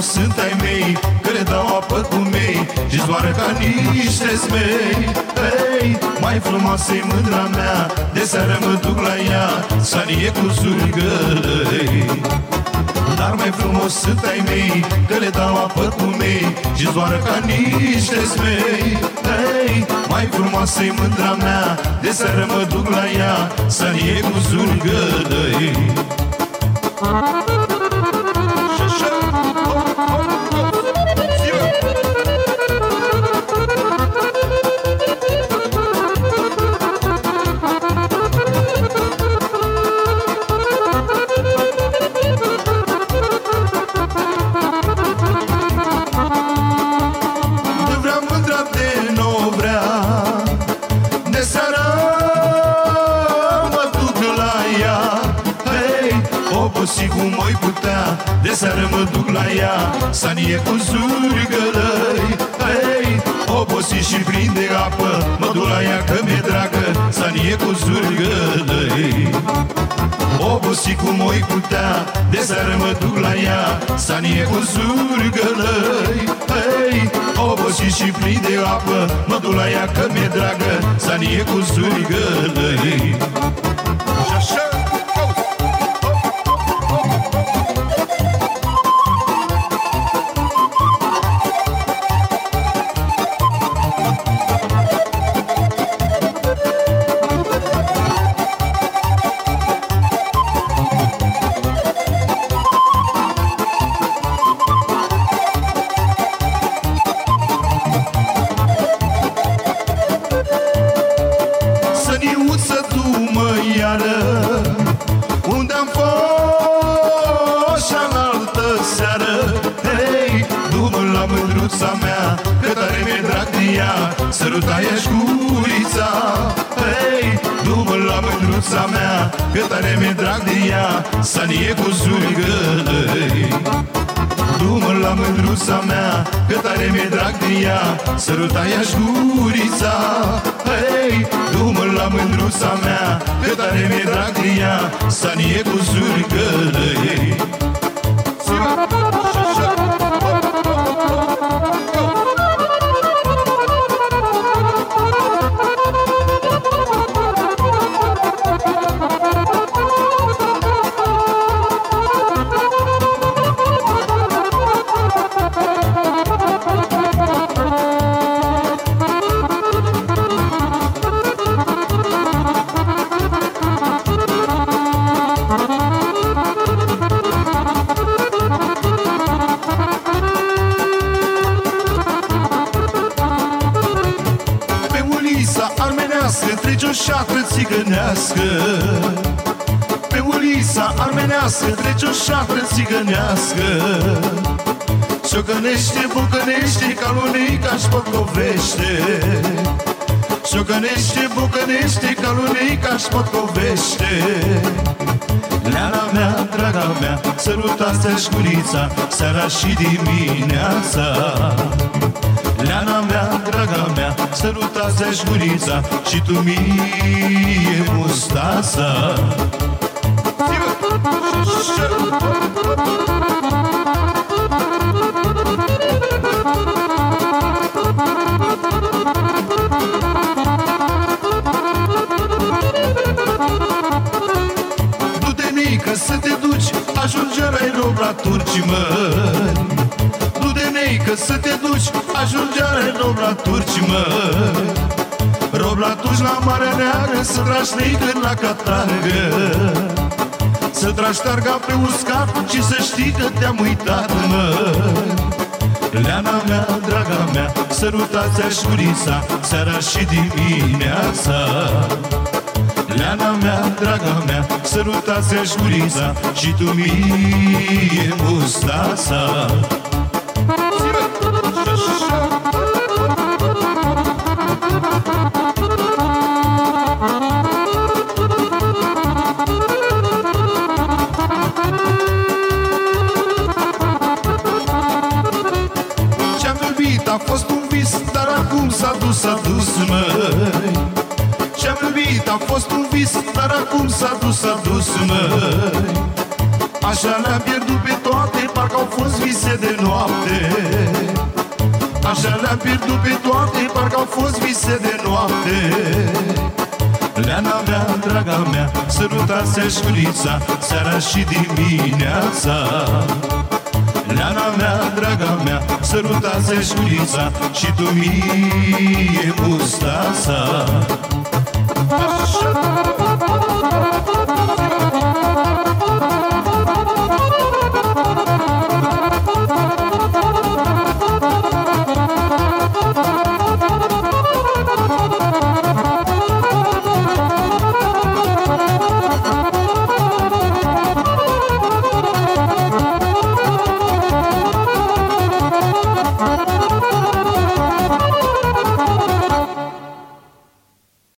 frumos sunt ai mei, că le dau apă cu mei și zboară ca niște zmei. Hei, mai frumoasă-i mândra mea, de seară mă duc la ea, sanie cu zurgălăi. Dar mai frumos sunt ai mei, că le dau apă cu mei și zboară ca niște zmei. Hei, mai frumoasă-i mândra mea, de seară mă duc la ea, sanie cu zurgălăi. Și cum oi putea, de seară mă duc la ea, sanie cu zurgălăi. Hei, obosi și prinde apă, mă duc la ea că mi-e dragă, sanie cu zurgălăi. Obosi cum oi putea, de seară mă duc la ea, sanie cu zurgălăi. Hei, obosi și prinde apă, mă duc la ea că mi-e dragă, sanie cu zurgălăi. Și așa unde-am fost și-n altă seară. Hei, du-mă la mândruța mea, că tare mi-e drag de ea, săruta-i-aș gurița. Hei, du-mă la mândruța mea, că tare mi-e drag de ea, sanie cu zurgălăi. Du-mă la mândruța mea, că tare mi-e drag de ea, săruta-i-aș gurița. Hei, du-mă la mândruța mea, că tare mi-e drag de ea, sanie cu zurgălăi. Trece o șatră țigănească, pe ulița armenească trece o șatră țigănească. Șocănește, bucănește, calunica-și potcovește. Șocănește, bucănește, calunica-și potcovește. Leana mea, draga mea, sărutați-aș gurița, seara și dimineața. Leana mea, draga mea, sărutați-aș gurița și tu mie mustața. Du-te, nică, să te duci, ajungerai rob la turci, măi. Du-te, neică, să te duci, ajungerai rob la turci, măi. Rob la turci la Marea Neagră, să tragi neică la catargă. Să tragi targa pe uscat și să știi că te-am uitat, măi. Leana mea, draga mea, sărutați-aș gurița, seara și dimineața. Leana mea, draga mea, sărutați-aș gurița și tu mie mustața. Ce-am iubit a fost un vis, dar acum s-a dus, măi. Ce-am iubit a fost un vis, dar acum s-a dus, măi. Așa le-am pierdut pe toate, parcă au fost vise de noapte. Așa le-am pierdut pe toate, parcă au fost vise de noapte. Leana mea, draga mea, sărutase-aș mânița seara și dimineața. Leana mea, draga mea, sărutase-aș mânița și tu mie mustasa. Așa.